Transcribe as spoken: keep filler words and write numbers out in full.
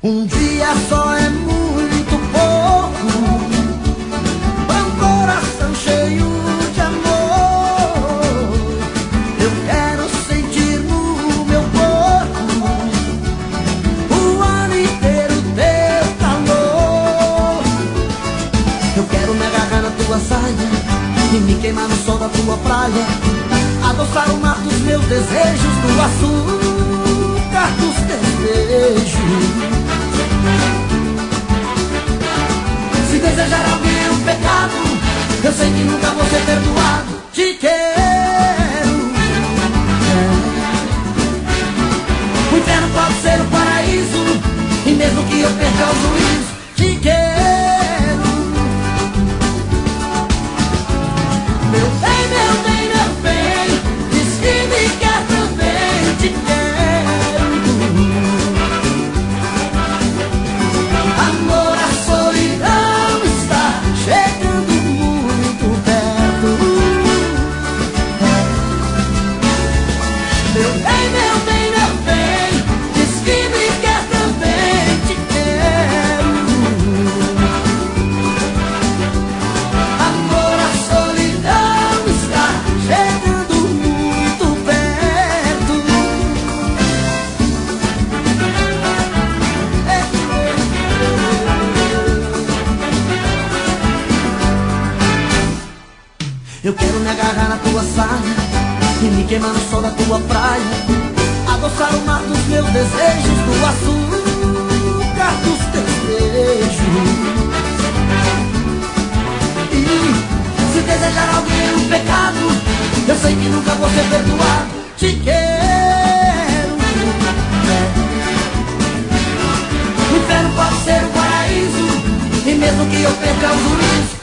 Um dia só é muito pouco pra um coração cheio de amor. Eu quero sentir no meu corpo o ano inteiro teu calor. Eu quero me agarrar na tua saia e me queimar no sol da tua praia, adoçar o mar dos meus desejos, do açúcar dos teus beijos. Se desejar alguém é um pecado, eu sei que nunca vou ser perdoado. Te quero. O inferno pode ser o paraíso, e mesmo que eu perca o juízo, te quero. Meu bem, meu bem, meu bem, diz que me quer também, te quero. Amor, a solidão está chegando muito perto. Meu bem, meu bem, meu bem, diz que me quer também, te quero. Amor, a solidão está chegando muito perto. Eu quero me agarrar na tua saia e me queimar no sol da tua praia, adoçar o mar dos meus desejos, do açúcar dos teus beijos. E se desejar alguém é um pecado, eu sei que nunca vou ser perdoado. Te quero. O inferno pode ser o paraíso, e mesmo que eu perca o juízo,